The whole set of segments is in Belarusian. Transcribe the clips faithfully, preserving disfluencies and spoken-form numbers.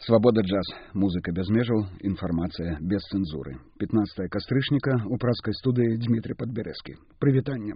Свабода джаз. Музыка без межаў, інфармацыя без цэнзуры. пятнадцатое кастрычніка у пражскай студыі Дмітрий Падбярэзкі. Прывітанне.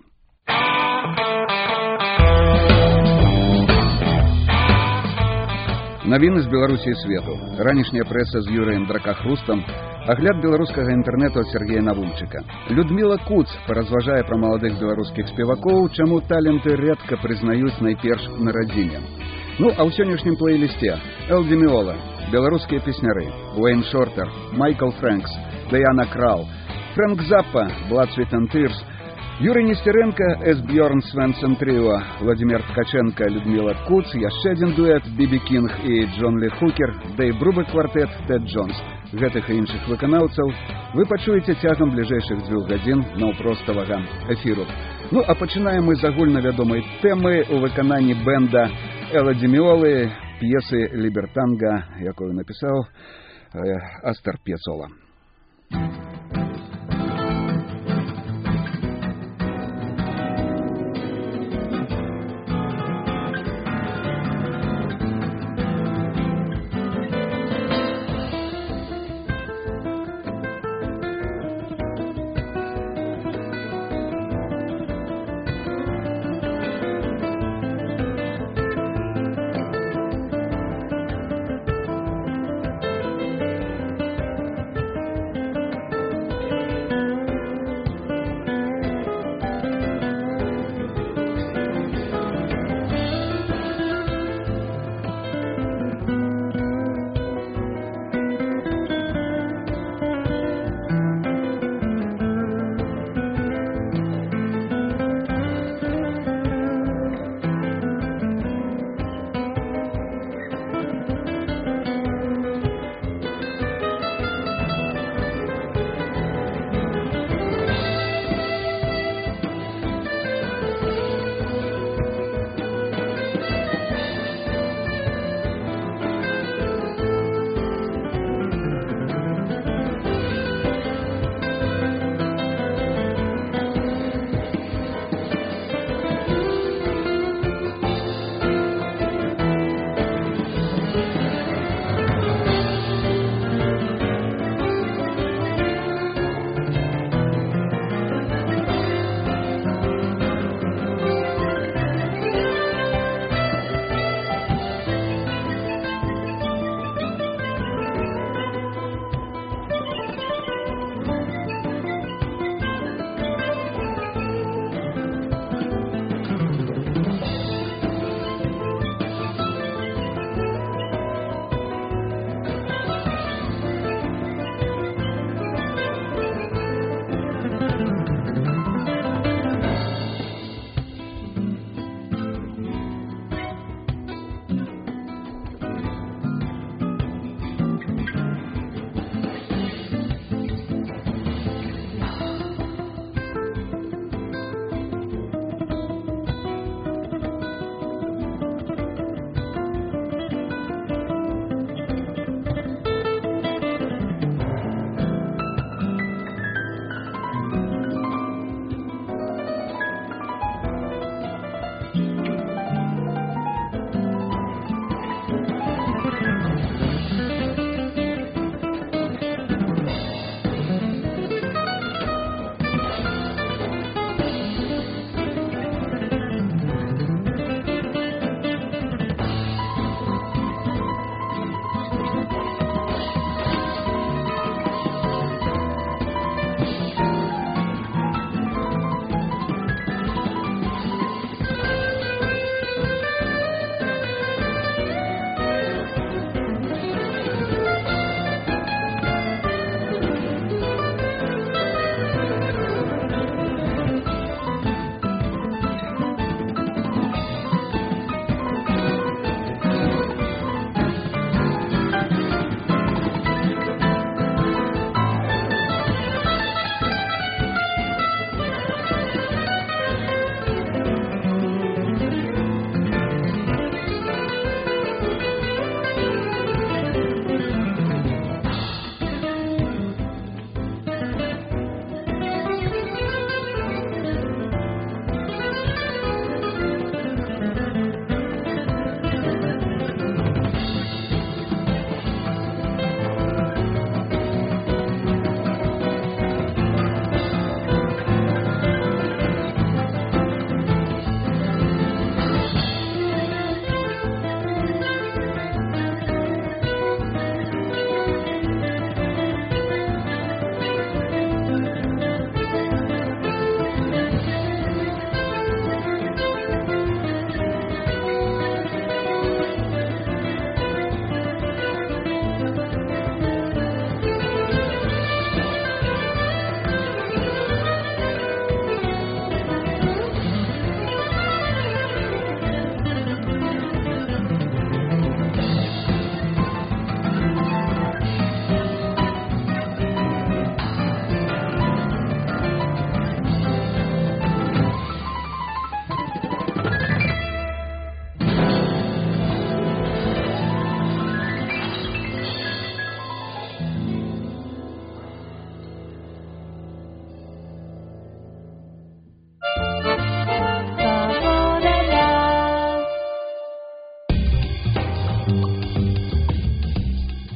Навіны з Беларусі і свету. Ранішняя прэса з Юрыем Дракахрустам. Агляд беларускага інтэрнэту ад Сергея Навунчыка. Людміла Куц паразважае пра маладых беларускіх спевакоў, чаму таленты рэдка прызнаюць найперш на радзіме. Ну, а ў сённяшнім плейлісце Эл Ди Меола, беларускія песняры, Уэйн Шортер, Майкл Фрэнкс, Дыяна Крал, Фрэнк Заппа, Blood, Sweat and Tears, Юрий Нестеренко, Эсбьерн Свенсон Трио, Владимир Ткаченко, Людмила Куц, яшчэ адзін дуэт, Биби Кинг і Джон Ли Хукер, Дэйв Брубек квартэт, Тэд Джонс. Гэтых і іншых выканаўцаў вы пачуеце цягам бліжэйшых дзвюх гадзін наўпроставага эфіру. Ну, а пачынаем мы з агульнавядомай тэмы ў выкананні бэнда Эла Ди Меолы, п'есы «Либертанго», якую напісаў э, Астор Пьяцола.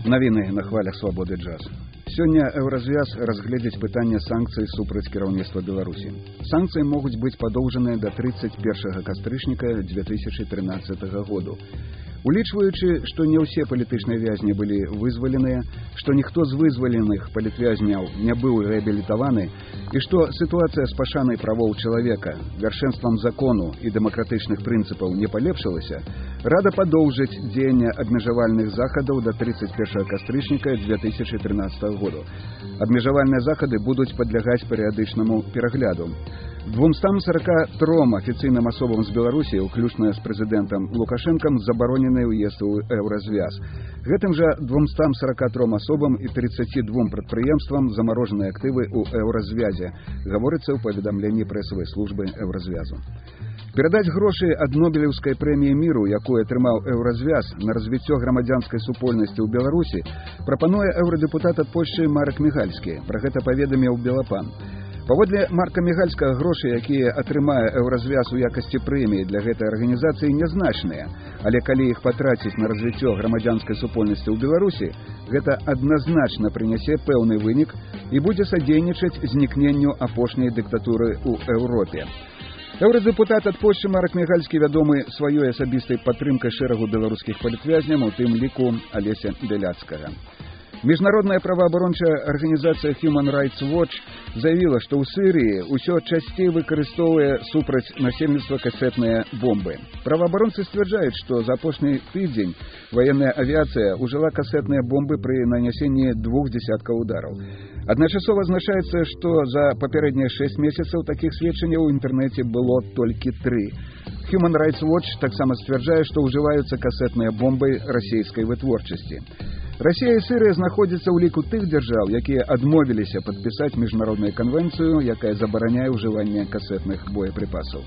Навіны на хвалях свабоды джаз. Сёння Еўразвяз разгледзіць пытанне санкцый супраць кіраўніцтва Беларусі. Санкцыі могуць быць падоўжаныя да трыццаць першага кастрычніка дзве тысячы трынаццатага году. Улічваючы, што не ўсе палітычныя вязні былі вызваленыя, што ніхто з вызваленых палітвязняў не быў рэабілітаваны і што сітуацыя з пашанай правоў чалавека, вяршэнствам закону і дэмакратычных прынцыпаў не палепшылася, рада падоўжыць дзеянне абмежавальных захадаў да трыццаць першага кастрычніка дзве тысячы трынаццатага году. Абмежавальныя захады будуць падлягаць перыядычнаму перагляду. двумстам сарака тром афіцыйным асобам з Беларусі, уключна з прэзідэнтам Лукашэнкам, забаронены ўезд у Еўразвяз. Гэтым жа двумстам сарака тром асобам і трыццаці двум прадпрыемствам замарожаныя актывы ў Еўразвязе, гаворыцца ў паведамленні прэсавай службы Еўразвязу. Перадаць грошы ад Нобелеўскай прэміі міру, якую атрымаў Еўразвяз на развіццё грамадзянскай супольнасці ў Беларусі, прапануе еўрадэпутат ад Польшчы Марак Мігальскі. Пра гэта паведаміў Белапан. Паводле Марка Мігальскага, грошы, якія атрымае Еўразвяз у якасці прэміі для гэтай арганізацыі, нязначныя, але калі іх патраціць на развіццё грамадзянскай супольнасці ў Беларусі, гэта адназначна прынясе пэўны вынік і будзе садзейнічаць знікненню апошняй дыктатуры ў Еўропе. Еўрадэпутат ад Польшчы Марак Мігальскі вядомы сваёй асабістай падтрымкай шэрагу беларускіх палітвязняў, у тым ліку Алеся Бяляцкага. Міжнародная праваабарончая арганізацыя Human Rights Watch заявіла, што ў Сірыі ўсё часцей выкарыстоўвае супраць насельніцтва касетныя бомбы. Праваабаронцы сцвярджаюць, што за апошні тыдзень ваенная авіяцыя ўжыла касетныя бомбы пры нанясенні двух дзесяткаў удараў. Адначасова азначаецца, што за папярэднія шэсць месяцаў такіх сведчанняў у інтэрнэце было толькі тры. Human Rights Watch таксама сцвярджае, што ўжываюцца касетныя бомбы расійскай вытворчасці. Расія і Сірыя знаходзяцца ў ліку тых дзяржаў, якія адмовіліся падпісаць міжнародную канвенцыю, якая забараняе ўжыванне касетных боепрыпасаў.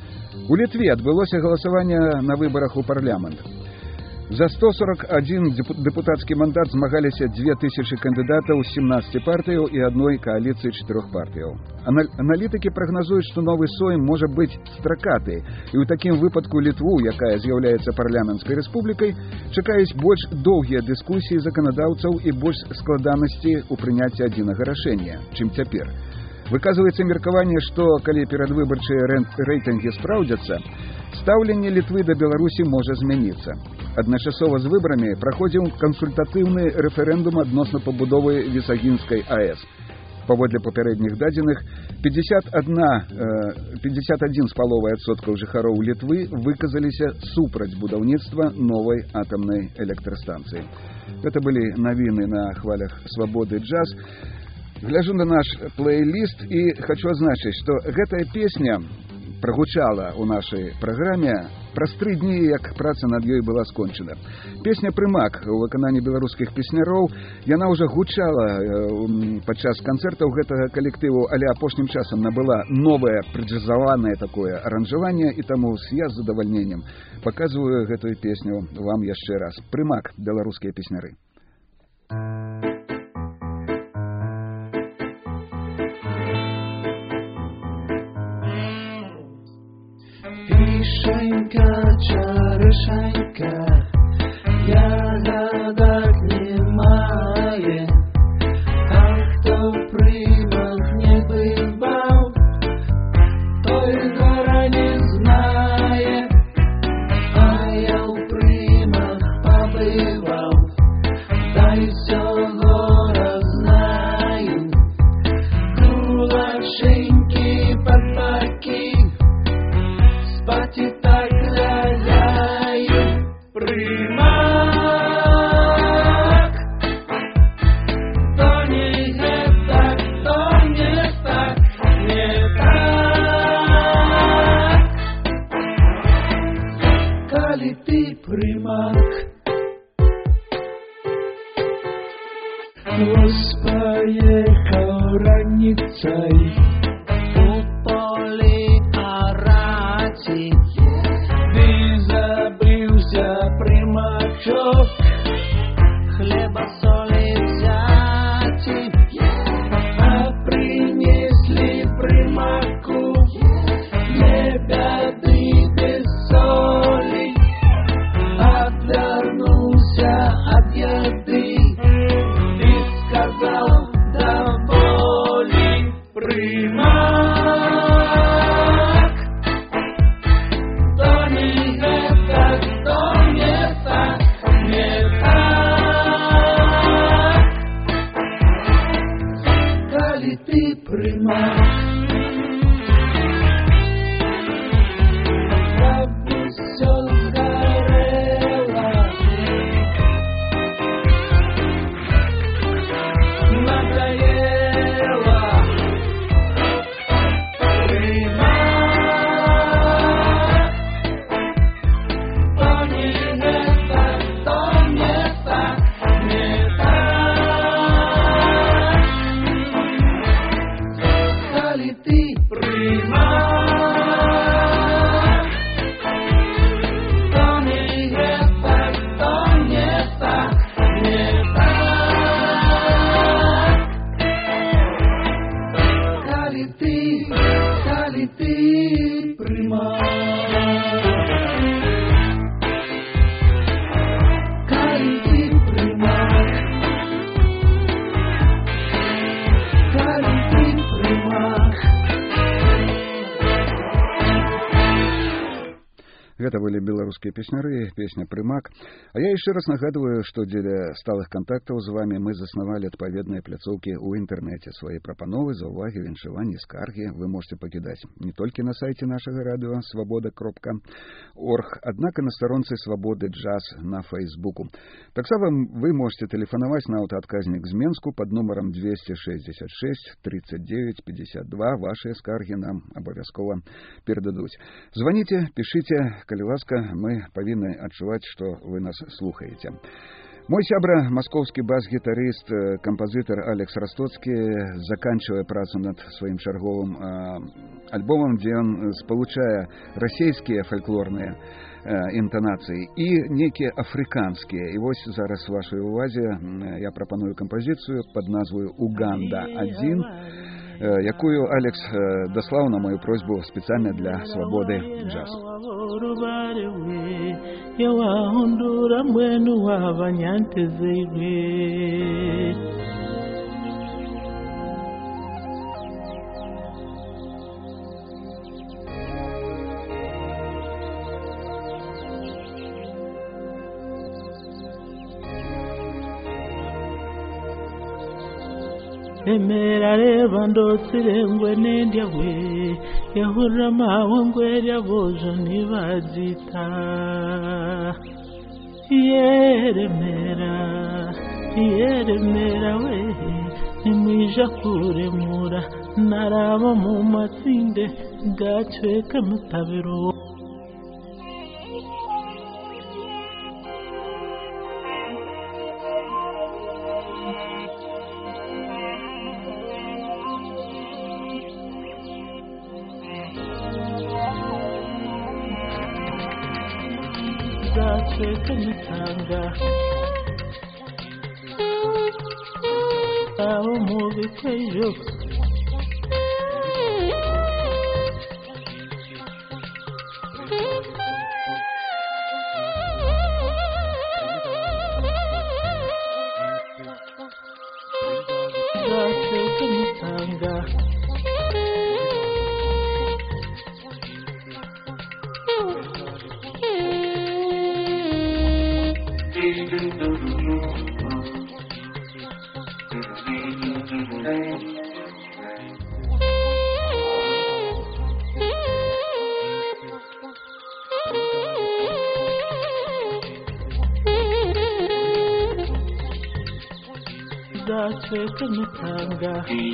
У Літве адбылося галасаванне на выбарах у парламент. За сто сорок адзін дэпутацкі мандат змагаліся дзве тысячы кандыдатаў з сямнаццаці партыяў і адной кааліцыі чатырох партыяў. Аналітыкі прагназуюць, што новы сойм можа быць стракаты, і ў такім выпадку Літву, якая з'яўляецца парламенцкай рэспублікай, чакаюць больш доўгія дыскусіі заканадаўцаў і больш складанасці ў прыняцці адзінага рашэння, чым цяпер. Выказваецца меркаванне, што калі перадвыбарчыя рэйтынгі спраўдзяцца, стаўленне Літвы да Беларусі можа змяніцца. Адначасова з выбарамі праходзіў кансультатыўны рэферэндум адносна пабудовы Вісагінскай АЭС. Паводле папярэдніх дадзеных, пятьдесят адзін з паловай адсоткаў жыхароў Літвы выказаліся супраць будаўніцтва новай атамнай электрастанцыі. Гэта былі навіны на хвалях свабоды джаз. Гляжу на наш плейліст і хочу адзначыць, што гэтая песня прагучала ў нашай праграме праз тры дні, як праца над ёй была скончана. Песня «Прымак» у выкананні беларускіх песняроў, яна ўжо гучала падчас канцэртаў гэтага калектыву, але апошнім часам набыла новае прыджазаванае такое аранжаванне, і таму я з задавальненнем паказваю гэтую песню вам яшчэ раз. «Прымак», беларускія песняры. Вишенька, чарышенька, ягодок немає, а хто в примах не бывал, той двора не знає, а я в примах побывал, да и всього знаю, кулаченьки под баки. Спать и так ляляю, Kaliti prima Гэта былі беларускія песняры, песня «Прымак». А я яшчэ раз нагадваю, што дзеля сталых кантактаў з вамі мы заснавалі адпаведныя пляцоўкі ў інтэрнэце. Свае прапановы, заўвагі, віншаванні, скаргі вы можете пакідаць не толькі на сайце нашага радыё свабода кропка орг, аднак і на старонцы «Свабоды джаз» на Фейсбуку. Таксама вы можете тэлефанаваць на аўтаадказнік з Менску пад нумарам двести шестьдесят шесть тридцать девять пятьдесят два. Вашыя скаргі нам абавязкова перададуць. Званіце, пішыце, калі ласка, мы павінны адчуваць, што вы нас слухаеце. Мой сябра, маскоўскі бас-гітарыст, кампазітар Алекс Растоцкі заканчивае працу над сваім чарговым э, альбомам, дзе ён спалучае расійскія фальклорныя э, інтанацыі і некія афрыканскія. І вось зараз вашай увазе я прапаную кампазіцыю пад назваю «Уганда один», якую Алекс даслаў на мою просьбу спецыяльна для свабоды джаз. Yawahundura mwenu w'abanyantezerwe Emera reba ndotsire ngwe nendya we yahura mawe ngwerya bojo nibazita yeremera yeremera we nimwija kuremura naraba mu matsinde gacweka mutabiro Kanitanga aho mubikweyo Kanitanga Zacheka mitanga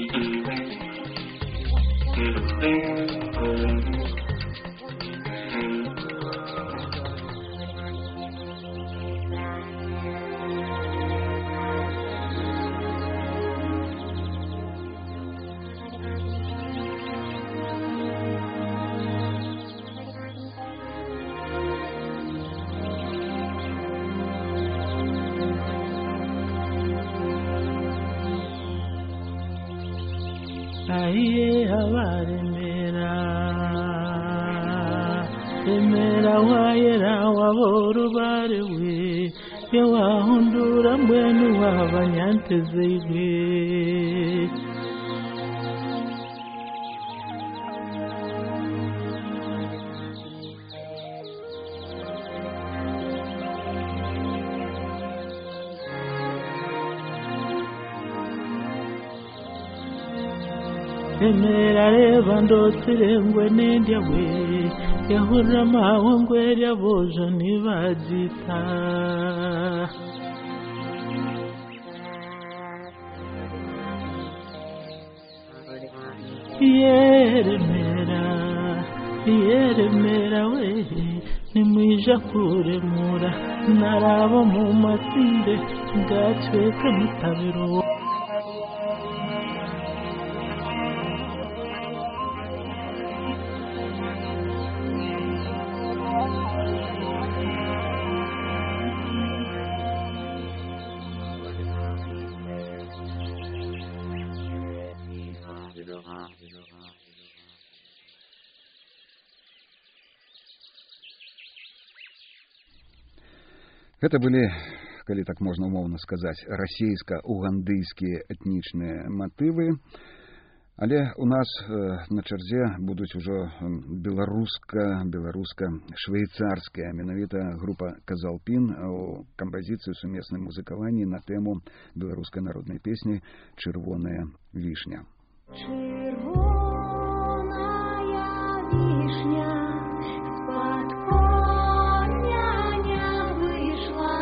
Aiye abaremera Emera wayera waboro barewe Yawahundura mwenu w'abanyantezerwe Emera reba ndotsire ngwe nendya we yahura mawe ngwerya bojo nibazita yeremera yeremera we nimwija kuremura naraba mu matsinde gacweka mutabiro Гэта былі, калі так можна умоўна сказаць, расійска-угандыйскія этнічныя матывы. Але у нас на чарзе будуць ужо беларуска, беларуска-швейцарская, менавіта група «Казалпін» у кампазіцыі сумеснай музыкаванні на тэму беларускай народнай песні «Чырвоная вішня». Чырвоная вішня з-пад коня не выйшла,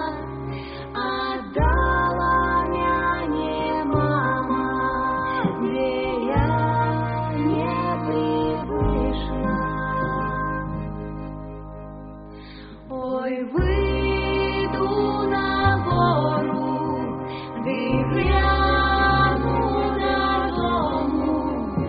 аддала мяне мама, дзе я не прывычна. Ой, выйду на гору, ды гляну дадому,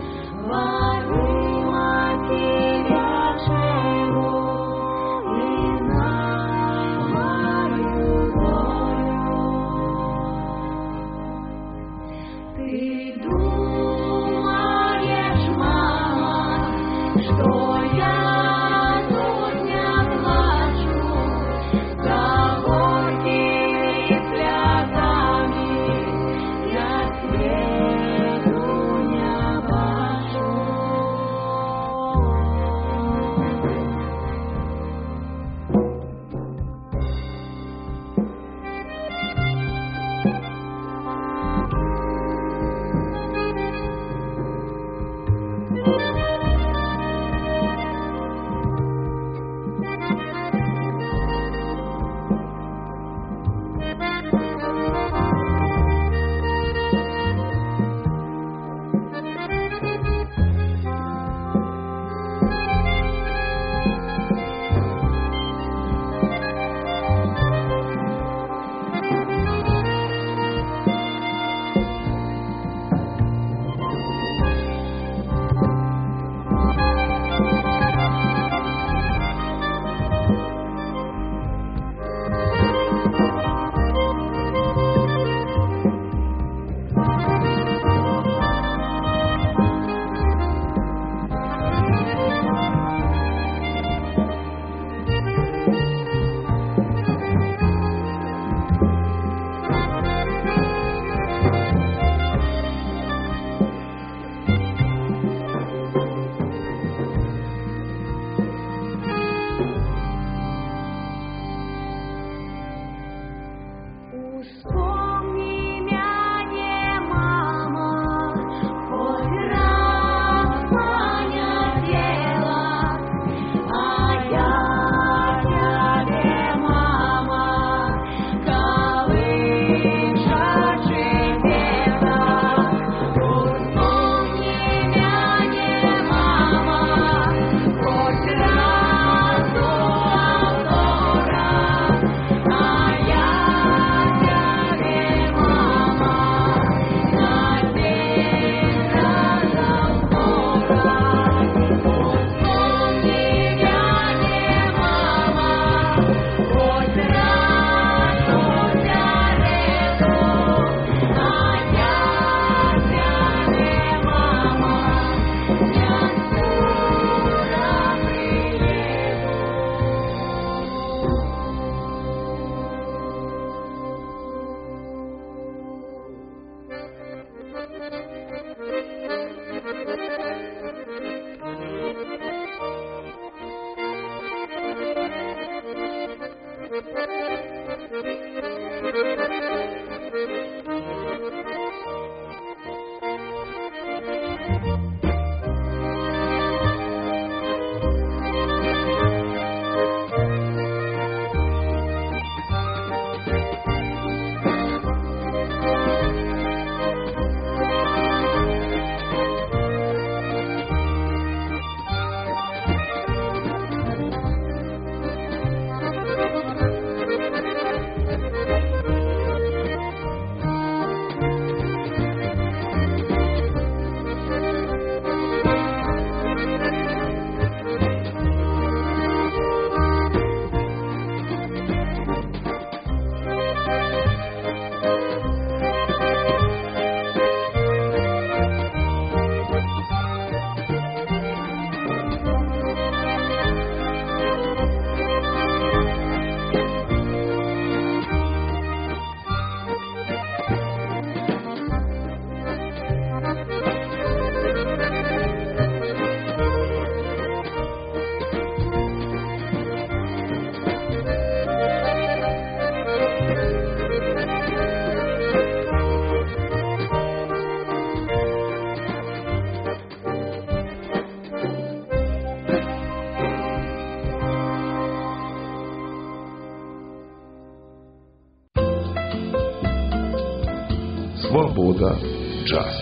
Беларуска джаз.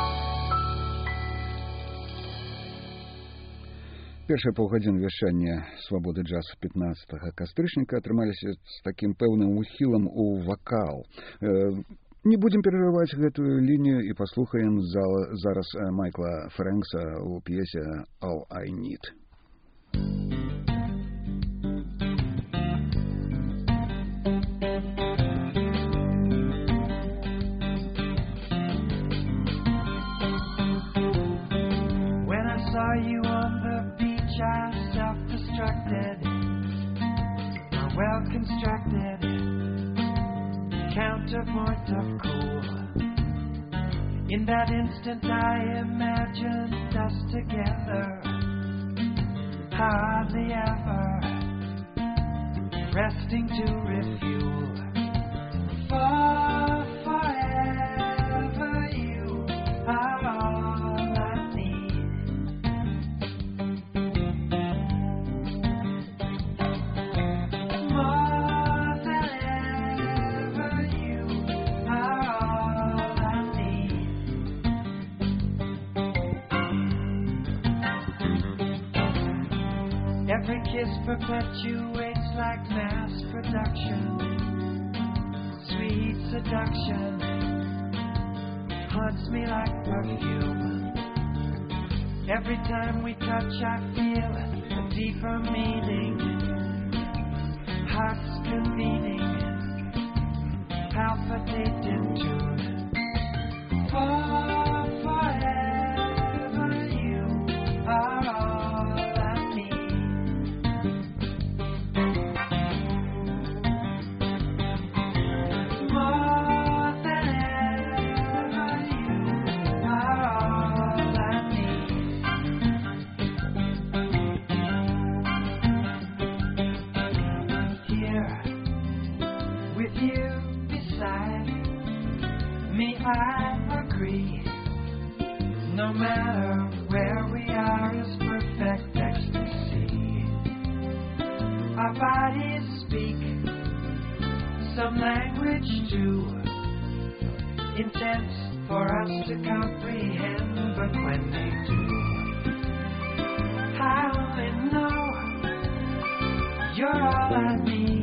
Першыя паўгадзіны вяшчання свабоды джаз пятнаццатага кастрычніка атрымаліся з такім пэўным ухілам у вакал. Не будзем перарываць гэтую лінію і паслухаем зараз Майкла Фрэнкса ў п'есе «All I Need». Saw you on the beach, I self-destructed, my well-constructed counterpoint of cool. In that instant I imagined us together, hardly ever resting to refuel. For forever you are all I need. Every kiss perpetuates like mass production. Sweet seduction haunts me like perfume. Every time we touch I feel a deeper meaning. Hearts convening, palpitate in tune. For forever you are all I need. More than ever you are all I need. Here with you beside me I agree. No matter where we are is perfect ecstasy. Our bodies speak some language too, intense for us to comprehend, but when they do, I only know you're all I need.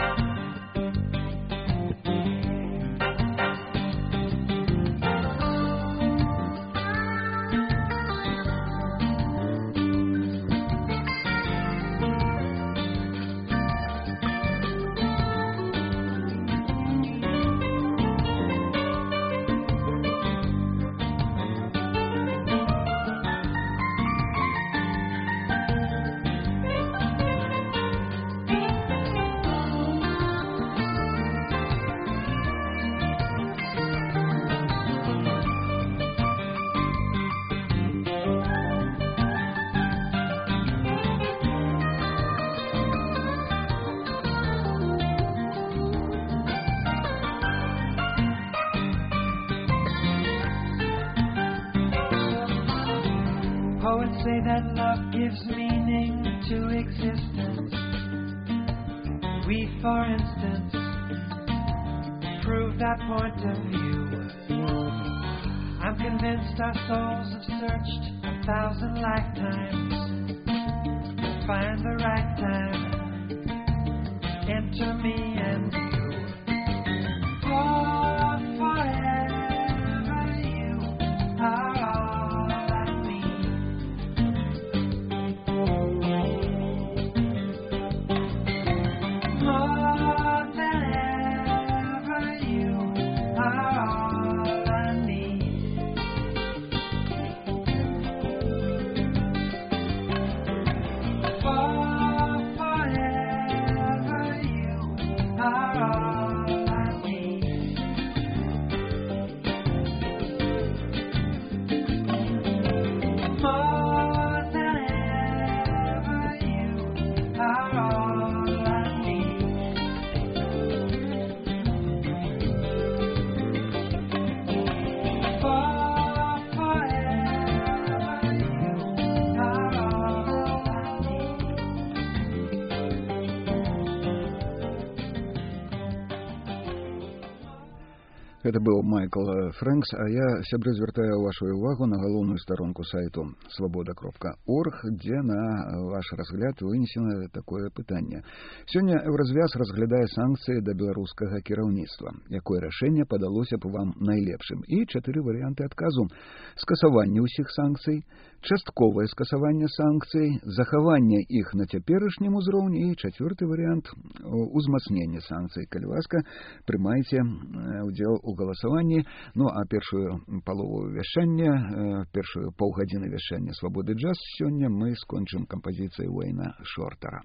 Poets say that love gives meaning to existence. We, for instance, prove that point of view. I'm convinced our souls have searched a thousand lifetimes to find the right time. Enter me and you. For forever you are all I need. More than ever you are all I need. For Гэта быў Майкл Фрэнкс, а я, сябры, звяртаю вашу ўвагу на галоўную старонку сайту свабода кропка орг, дзе на ваш разгляд вынесена такое пытанне. Сёння Еўразвяз разглядае санкцыі да беларускага кіраўніцтва. Якое рашэнне падалося б вам найлепшым? І чатыры варыянты адказу: скасаванне ўсіх санкцый, частковае скасаванне санкцый, захаванне іх на цяперашнім узроўні і чацвёрты варыянт узмацнення санкцый. Калі ласка, прымайце удзел у галасаванні. Ну а першую палову вяшчання, першую паўгадзіны вяшчання свабоды джаз сёння мы скончым кампазіцыяй Уэйна Шортера.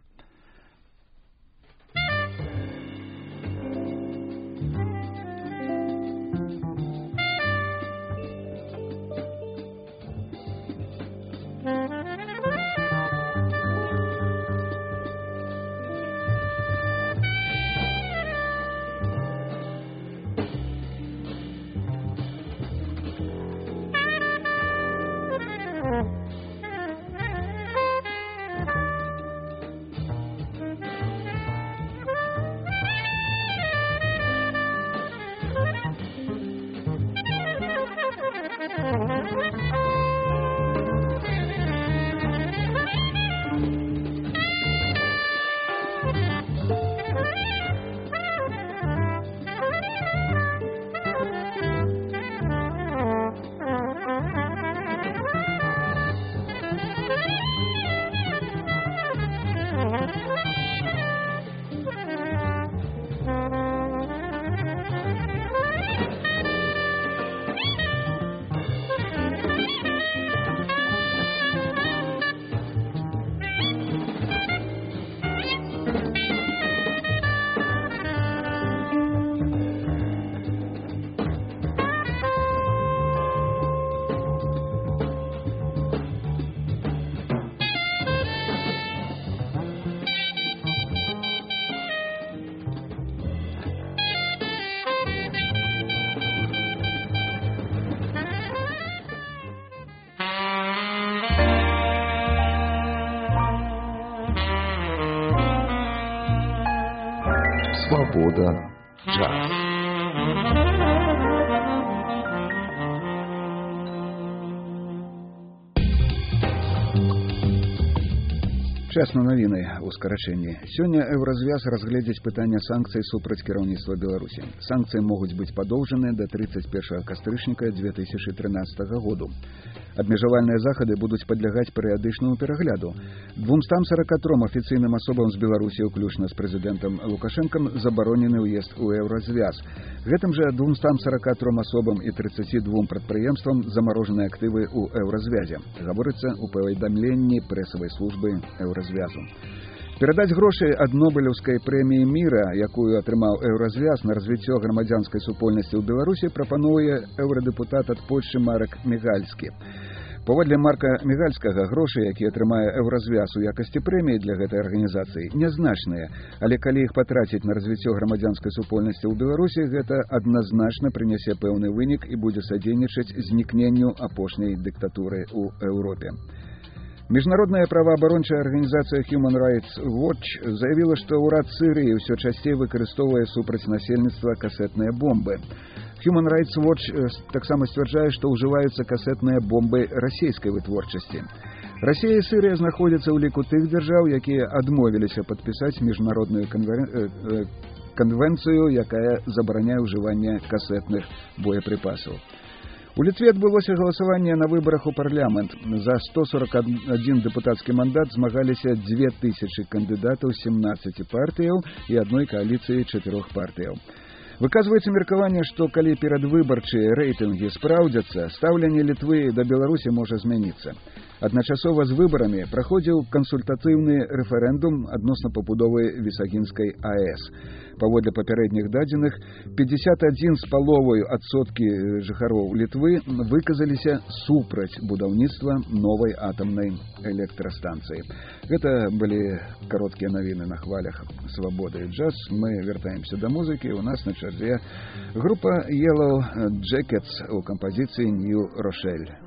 Свобода джаз. Час на навіны ў скарачэнні. Сёння Еўразвяз разгледзіць пытанне санкцый супраць кіраўніцтва Беларусі. Санкцыі могуць быць падоўжаны да тридцать первого кастрычніка две тысячи тринадцатого году. Абмежавальныя захады будуць падлягаць перыядычнаму перагляду. двумстам сорока тром афіцыйным асобам з Беларусі, уключна з прэзідэнтам Лукашэнкам, забаронены ўезд у Еўразвяз. Гэтым жа двумстам сорока тром асобам і тридцати двум прадпрыемствам замарожаны актывы ў Еўразвязе. Гаворыцца ў паведамленні прэсавай службы Еўразвязу. Перадаць грошы ад Нобелеўскай прэміі міра, якую атрымаў Еўразвяз на развіццё грамадзянскай супольнасці ў Беларусі, прапануе еўрадэпутат ад Польшчы Марек Мігальскі. Паводле Марка Мігальскага, грошы, якія атрымае Еўразвяз у якасці прэміі для гэтай арганізацыі, нязначныя, але калі іх патраціць на развіццё грамадзянскай супольнасці ў Беларусі, гэта адназначна прынясе пэўны вынік і будзе садзейнічаць знікненню апошняй дыктатуры ў Еўропе. Міжнародная праваабарончая арганізацыя Human Rights Watch заявіла, што ўрад Сірыі ўсё часцей выкарыстоўвае супраць насельніцтва касетныя бомбы. Human Rights Watch таксама сцвярджае, што ўжываюцца касетныя бомбы расійскай вытворчасці. Расія і Сірыя знаходзяцца ў ліку тых дзяржаў, якія адмовіліся падпісаць міжнародную канвен... канвенцыю, якая забараняе ўжыванне касетных боепрыпасаў. У Літве адбылося галасаванне на выбарах у парламент. За сто сорок один дэпутацкі мандат змагаліся дзве тысячы кандыдатаў семнаццаці партыяў і адной кааліцыі чатырох партыяў. Выказваецца меркаванне, што калі перадвыбарчыя рэйтынгі спраўдзяцца, стаўленне Літвы да Беларусі можа змяніцца. Адначасова з выбарамі праходзіў кансультатыўны рэферэндум адносна пабудовы Вісагінскай АЭС. Паводле папярэдніх дадзеных, пятьдесят один з паловай адсоткі жыхароў Літвы выказаліся супраць будаўніцтва новай атамнай электрастанцыі. Гэта былі кароткія навіны на хвалях свабоды і джаз. Мы вяртаемся да музыкі. У нас на чарзе група Yellow Jackets у кампазіцыі New Rochelle.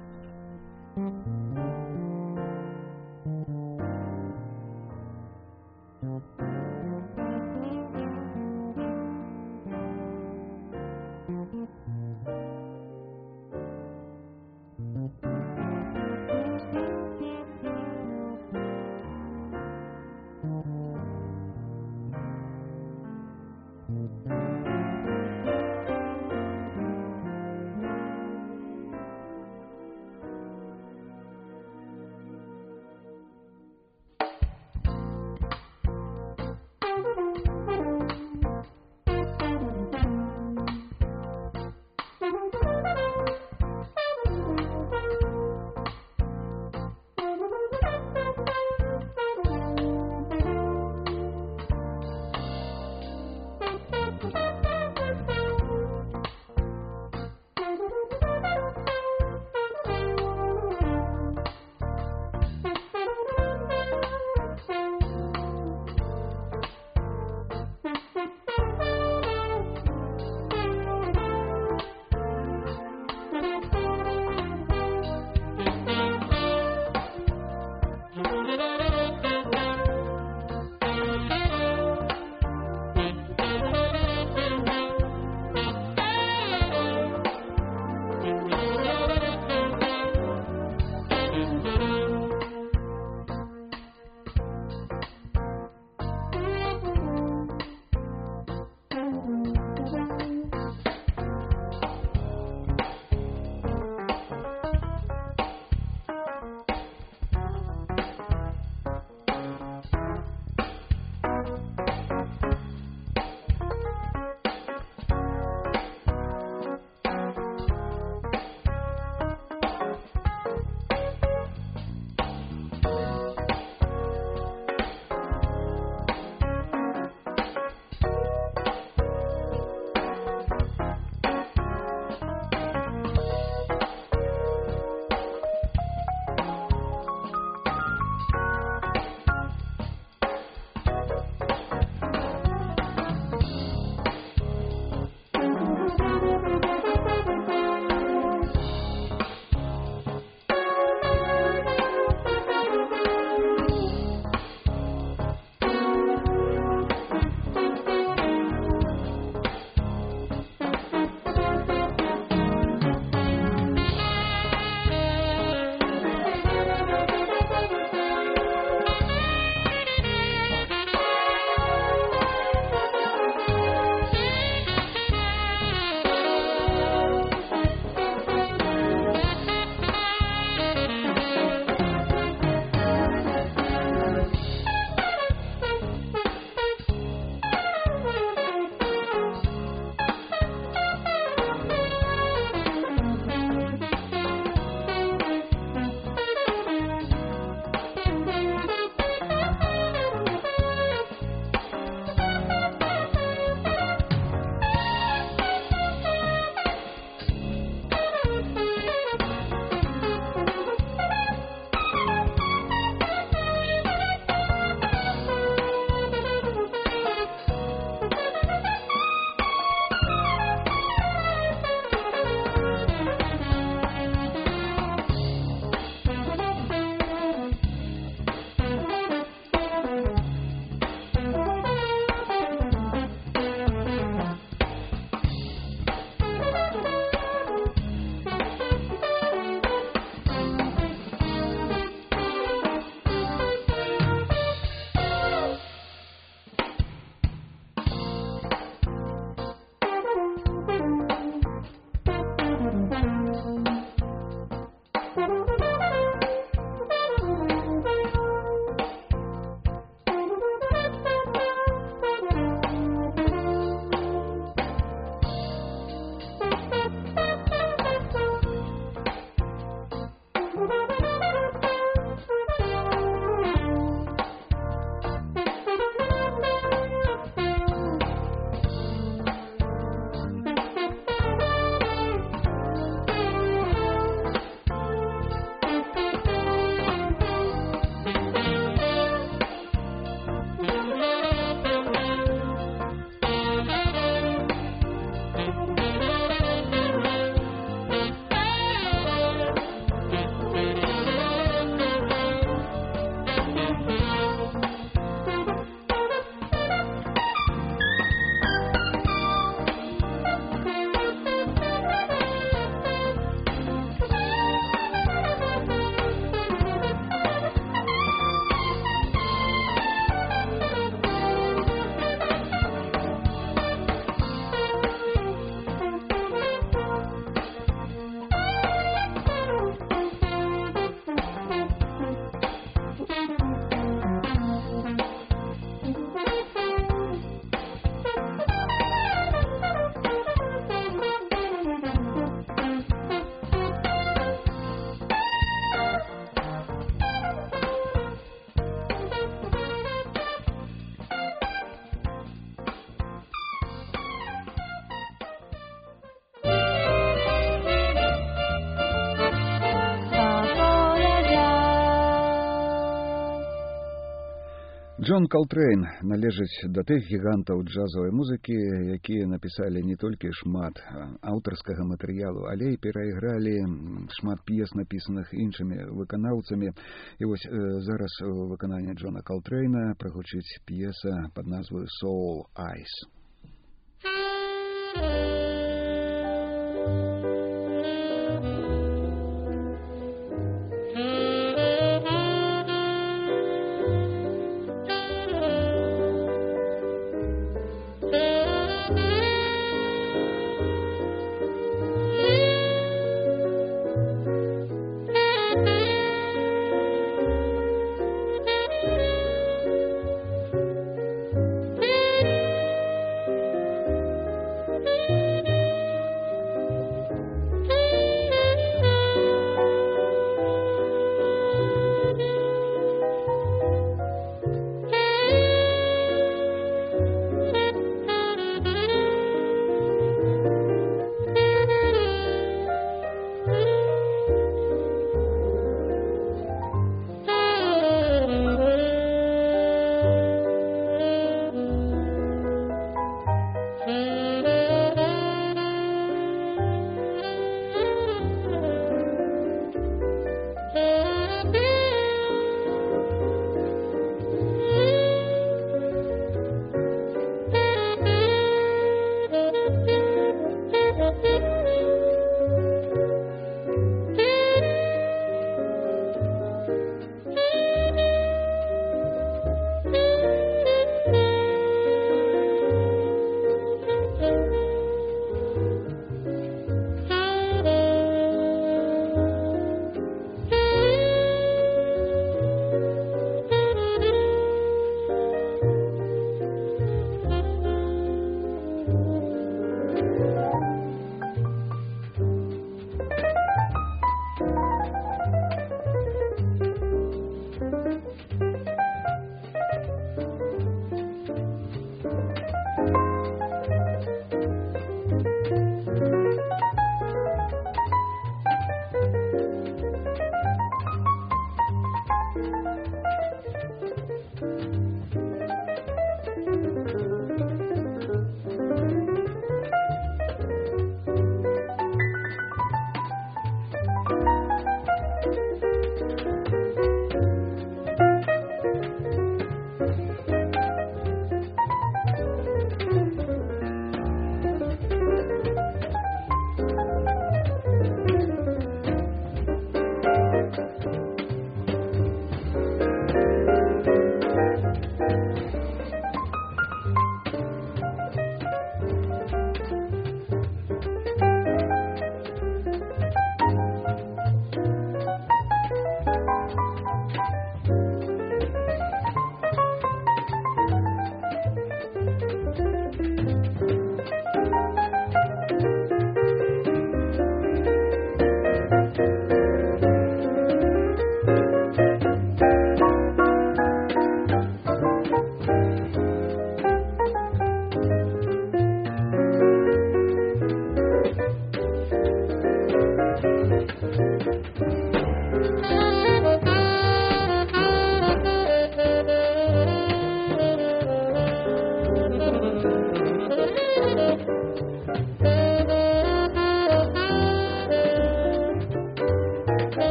Джон Колтрейн належыць да тых гігантаў джазавай музыкі, якія напісалі не толькі шмат аўтарскага матэрыялу, але і перайгралі шмат п'ес, напісаных іншымі выканаўцамі. І вось э, зараз у выкананні Джона Колтрейна прагучыць п'еса пад назваю «Soul Eyes».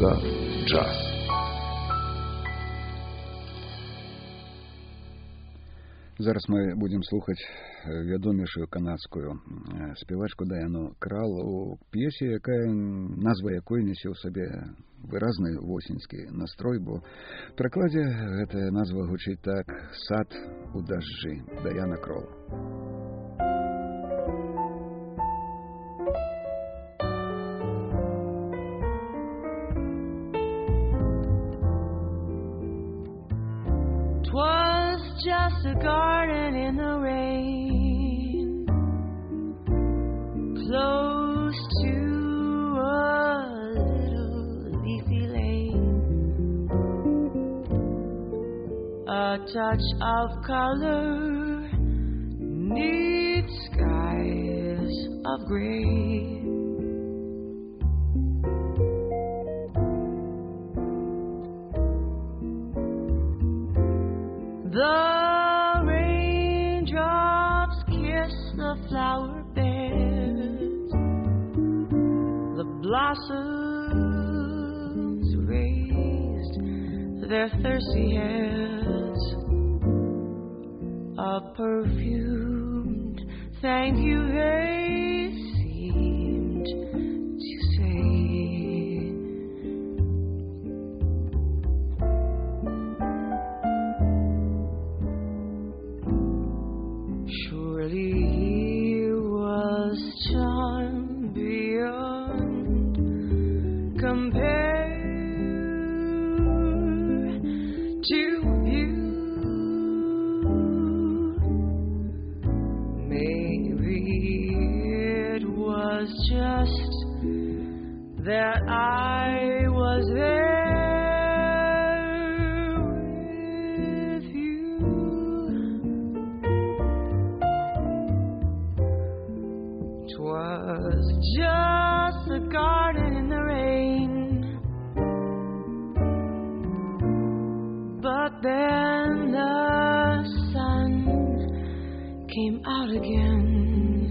Чага джаз. Зараз мы будзем слухаць вядомейшую канадскую спявачку Даяну Крал у п'есе, якая назва якой нясе ў сабе выразны восеньскі настрой, бо в перакладзе гэтая назва гучыць так: «Сад у дажджы». Даяна Крал. Just a garden in the rain, close to a little leafy lane, a touch of color, neat skies of gray. The raindrops kiss the flower beds, the blossoms raised their thirsty heads, a perfumed thank you they seemed to say. Surely he was charmed beyond compare to you. Maybe it was just that I was there. Was just a garden in the rain, but then the sun came out again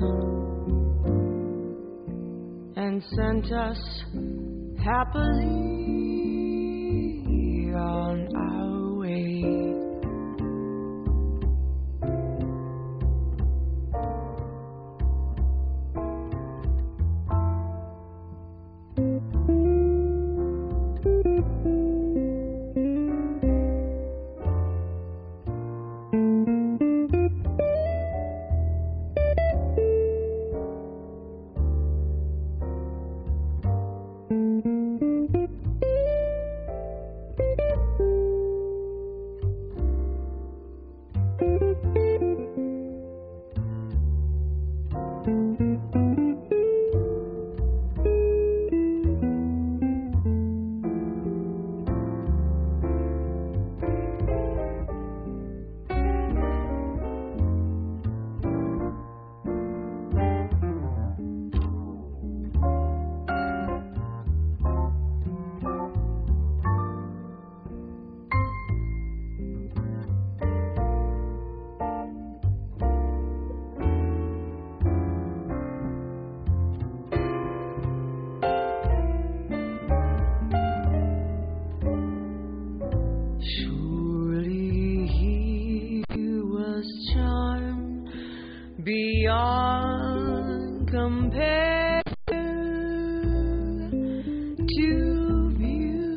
and sent us happily on our way. Beyond compare to view,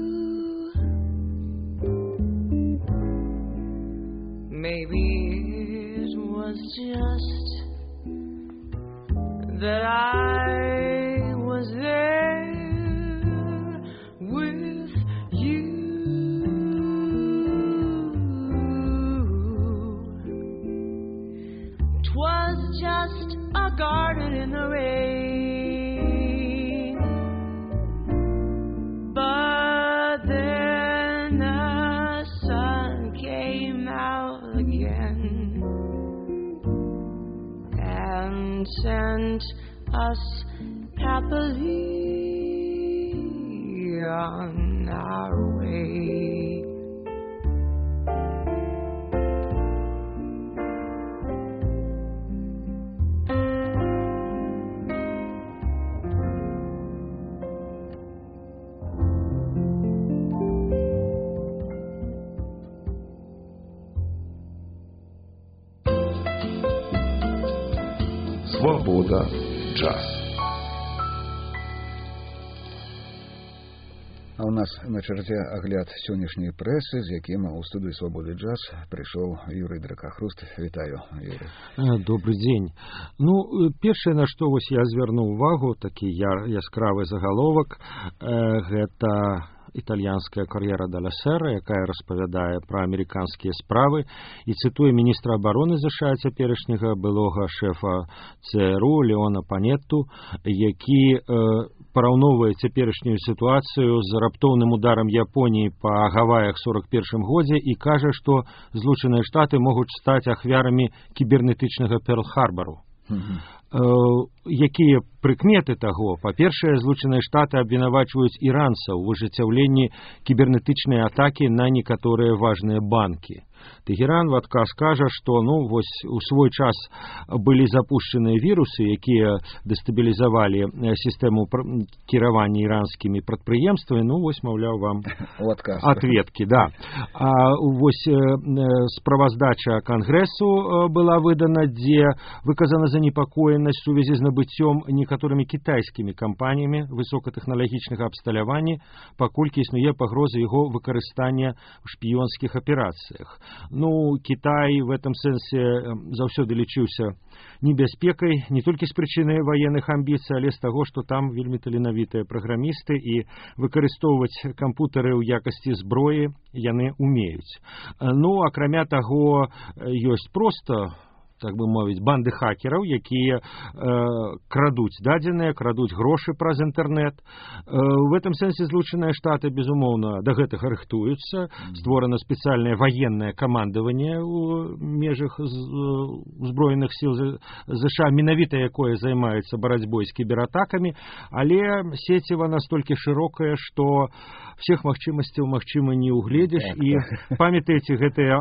maybe it was just that I was there with you. 'Twas just a garden in the rain, but then the sun came out again and sent us happily on our way. Свобода джаз. А у нас на чарзе агляд сённяшняй прэсы, з якім у студыю «Свободы джаз» прыйшоў Юрый Дракахруст. Вітаю, Юрый. Добрый дзень. Ну, першае, на што вось я звярнуў увагу, такі яскравы загаловак, гэта італьянская кар'ера де ла Сера, якая распавядае пра амерыканскія справы і цытуе міністра абароны ЗША цяперашняга былога шэфа ЦРУ Леона Панетту, які э, параўноўвае цяперашнюю сітуацыю з раптоўным ударам Японіі па Гаваях сорок першым годзе і кажа, што Злучаныя Штаты могуць стаць ахвярамі кібернетычнага Перл-Харбару. Mm-hmm. Якія прыкметы таго? Па-першае, Злучаныя Штаты абвінавачваюць іранцаў у выжыццяўленні кібернетычнай атакі на некаторыя важныя банкі. Тэгеран в адказ кажа, што ну вось у свой час былі запушчаныя вірусы, якія дэстабілізавалі сістэму кіравання іранскімі прадпрыемствамі. Ну вось, маўляў, вам ответкі, да. А вось справаздача Кангрэсу была выдана, дзе выказана занепакоенасць у сувязі з набыццём некаторымі кітайскімі кампаніямі высокатэхналагічнага абсталявання, паколькі існуе пагроза яго выкарыстання ў шпіёнскіх аперацыях. Ну, Кітай в этом сэнсе заўсёды лічыўся небяспекай не толькі з прычыны ваенных амбіцый, але з таго, што там вельмі таленавітыя праграмісты і выкарыстоўваць кампутары ў якасці зброі яны умеюць. Ну, акрамя таго, ёсць проста, так бы мовіць, банды хакераў, якія э, крадуць дадзеныя, крадуць грошы праз інтэрнэт. Э, в этом сэнсе Злучаныя Штаты, безумоўна, да гэтага рыхтуюцца. Створана спецыяльнае ваеннае камандаванне ў межах узброеных сіл ЗША, менавіта якое займаецца барацьбой з кібератакамі, але сеціва настолькі шырокая, што всех магчымасцяў магчыма не угледзіш. І памятаеце гэтыя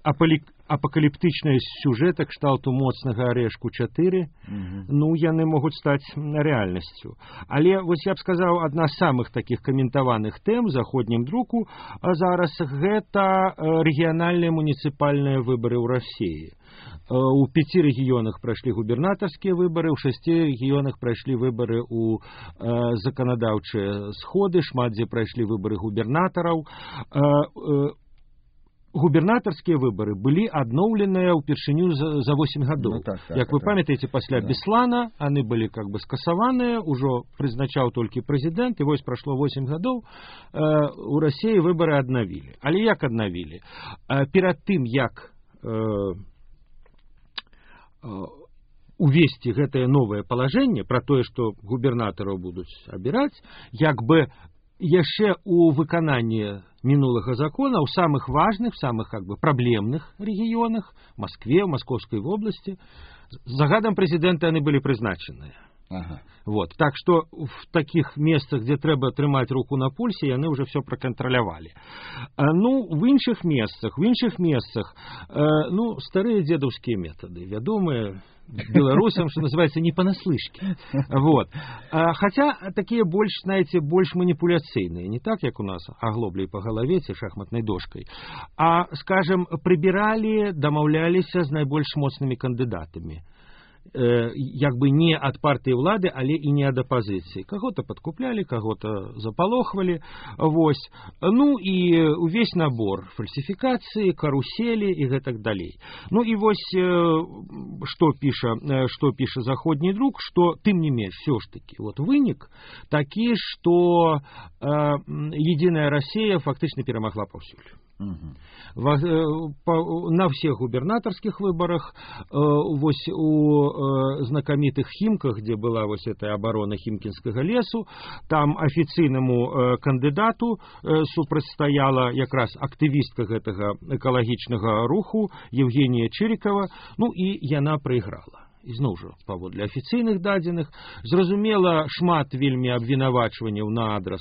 апакаліптычныя сюжэты кшталту моцнага арэшку чатыры, mm-hmm. ну, яны могуць стаць рэальнасцю. Але, вось я б сказаў, адна з самых такіх каментаваных тэм заходнім друку а зараз гэта рэгіянальныя муніцыпальныя выбары ў Расіі. У пяці рэгіёнах прайшлі губернатарскія выбары, у шасці рэгіёнах прайшлі выбары ў э, заканадаўчыя сходы, шмат дзе прайшлі выбары губернатараў. Э, э, губернатарскія выбары былі адноўленыя ўпершыню за, за восемь гадоў. Ну, так, так, Як вы так, памятаеце, пасля да. Беслана яны былі как бы скасаваныя, ужо прызначаў толькі прэзідэнт, і вось прайшло восемь гадоў, э, у Расіі выбары аднавілі. Але як аднавілі? Э, перад тым, як э, увесці гэтае новае палажэнне пра тое, што губернатараў будуць абіраць, як бы яшчэ у выкананні мінулага закона ў самых важных, самых как бы праблемных рэгіёнах, Маскве, ў Маскоўскай вобласці, загадам прэзідэнта яны былі прызначаныя. Ага. Вот. Так што в такіх месцах, дзе трэба трымаць руку на пульсе, яны ўжо все пракантралявалі. Ну, в іншых месцах, в іншых месцах, ну, старыя дзедаўскія метады, вядомыя беларусам, что называется, не понаслышке. Вот. Хотя такие больше, знаете, больше манипуляцийные, не так, как у нас оглоблей по голове, ці шахматной дошкой, а, скажем, прибирали, домовлялись с наибольш моцными кандидатами. Як бы не ад партыі ўлады, але і не ад апазіцыі. Каго-то падкуплялі, каго-то запалохвалі. Вось. Ну і увесь набор фальсіфікацыі, каруселі і гэтак далей. Ну і вось што піша, што піша заходні друк, што тым не менш все ж таки вот вынік такі, што э, Единая Россия фактычна перамагла паўсюль. Угу. На всех губернаторских выборах, вось у знакомитых Химках, где была вось эта оборона Химкинского лесу, там офіцыйнаму кандидату супрацьстаяла якраз актывістка гэтага экалагічнага руху Евгения Чирикова, ну і яна прайграла. Ізноў жа, паводле афіцыйных дадзеных, зразумела, шмат вельмі абвінавачванняў на адрас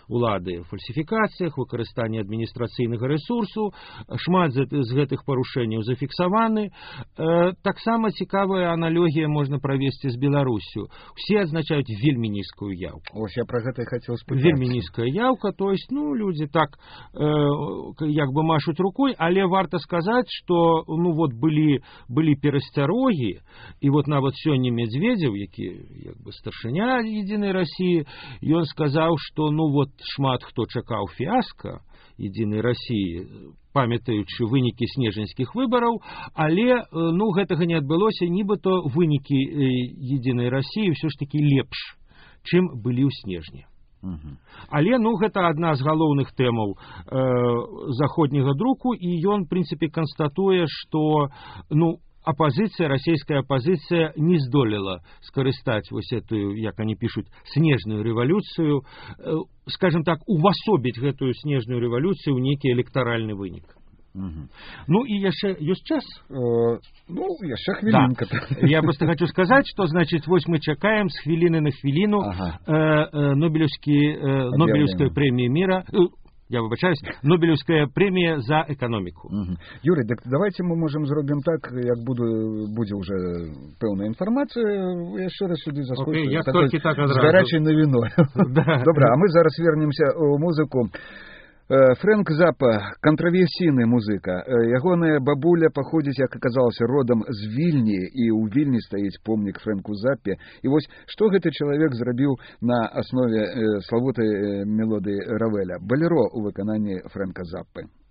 улады фальсіфікацыях, выкарыстанні адміністрацыйнага рэсурсу, шмат з гэтых парушэнняў зафіксаваны. Таксама цікавая аналогія можна правесці з Беларусю. Усе адзначаюць вельмі нізкую яўку. Ось я пра гэта і хацеў спытацца. Вельмі нізкая яўка, то есть, ну, людзі так як бы машуць рукой, але варта сказаць, што ну вот былі былі перасцярогі, і вот нават сёння Медведзеў, які як бы старшыня Едзінай Расіі, ён сказаў, што ну вот шмат хто чакаў фіаска Едзінай Расіі, памятаючы вынікі снежаньскіх выбараў, але ну гэтага не адбылося, нібыта вынікі Едзінай Расіі ўсё ж такі лепш, чым былі ў снежні. Uh-huh. Але ну гэта адна з галоўных тэмаў э, заходняга друку, і ён в прынцыпе канстатуе, што ну апазіцыя, расійская апазіцыя не здолела скарыстаць вось эту, як они пишут, снежную рэвалюцыю, э, скажем так, увасобіць гэтую снежную рэвалюцыю ў нейкі электаральны вынік. Угу. Ну і яшчэ ёсць час? О, ну, яшчэ хвілінка. Да. Я просто хочу сказаць, што значит вось мы чакаем з хвіліны на хвіліну ага. э, э, Нобелевскі, э, Нобелевская премия мира, э, я выбачаюсь, Нобелевская премия за экономику. Угу. Юрий, так давайте мы можем зробім так, як буду, будзе уже пэўная інфармацыя, яшчэ раз сюды заскочу. Okay, я толькі так адразу. З гарачай навіной. Да. Добра, а мы зараз вернемся ў музыку. Фрэнк Запа, кантраверсійны музыка. Ягоная бабуля паходзіць, як аказалася, родам з Вільні, і ў Вільні стаіць помнік Фрэнку Запе. І вось што гэты чалавек зрабіў на аснове славутай мелодыі Равеля. Балеро ў выкананні Фрэнка Запы.